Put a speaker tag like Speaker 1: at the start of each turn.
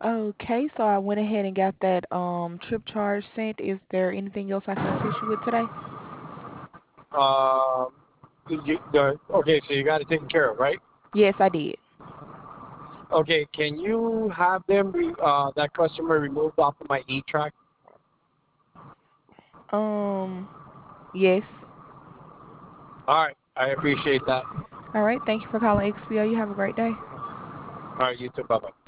Speaker 1: Okay, so I went ahead and got that trip charge sent. Is there anything else I can assist you with today?
Speaker 2: Um, okay, so you got it taken care of, right?
Speaker 1: Yes, I did.
Speaker 2: Okay, can you have that customer removed off of my E-track?
Speaker 1: Um, yes.
Speaker 2: All right, I appreciate that.
Speaker 1: All right, thank you for calling XPO. You have a great day.
Speaker 2: All right, you too. Bye bye.